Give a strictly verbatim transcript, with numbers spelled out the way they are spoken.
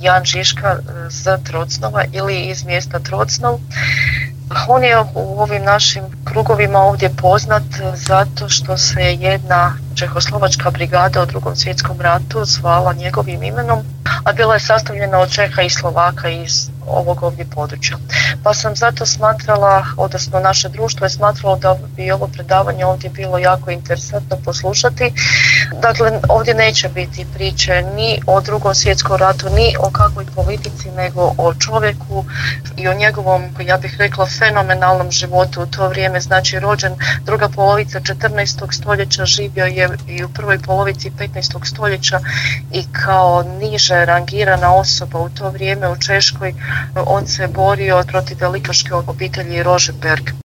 Jan Žižka z Trocnova ili iz mjesta Trocnov. On je u ovim našim krugovima ovdje poznat zato što se jedna čehoslovačka brigada u Drugom svjetskom ratu zvala njegovim imenom, a bila je sastavljena od Čeha i Slovaka iz ovog ovdje područja. Pa sam zato smatrala, odnosno naše društvo je smatralo da bi ovo predavanje ovdje bilo jako interesantno poslušati. Dakle, ovdje neće biti priče ni o Drugom svjetskom ratu, ni o kakvoj politici, nego o čovjeku i o njegovom, ja bih rekla, fenomenalnom životu u to vrijeme. Znači, rođen druga polovica četrnaestog stoljeća, živio je i u prvoj polovici petnaestog stoljeća i kao niže rangirana osoba u to vrijeme u Češkoj on se borio protiv velikaške obitelji Rožemberg.